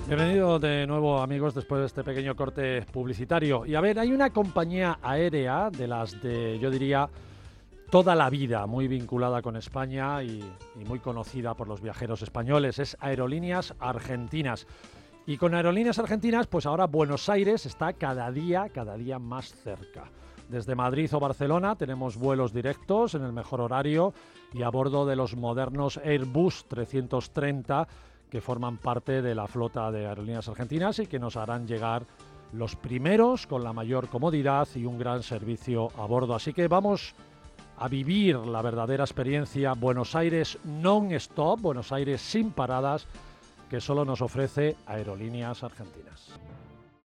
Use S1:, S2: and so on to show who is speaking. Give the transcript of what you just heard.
S1: Bienvenido de nuevo, amigos, después de este pequeño corte publicitario. Y a ver, hay una compañía aérea de las de, yo diría, toda la vida, muy vinculada con España y muy conocida por los viajeros españoles. Es Aerolíneas Argentinas. Y con Aerolíneas Argentinas, pues ahora Buenos Aires está cada día más cerca. Desde Madrid o Barcelona tenemos vuelos directos en el mejor horario y a bordo de los modernos Airbus 330 que forman parte de la flota de Aerolíneas Argentinas y que nos harán llegar los primeros con la mayor comodidad y un gran servicio a bordo. Así que vamos a vivir la verdadera experiencia Buenos Aires non-stop, Buenos Aires sin paradas, que solo nos ofrece Aerolíneas Argentinas.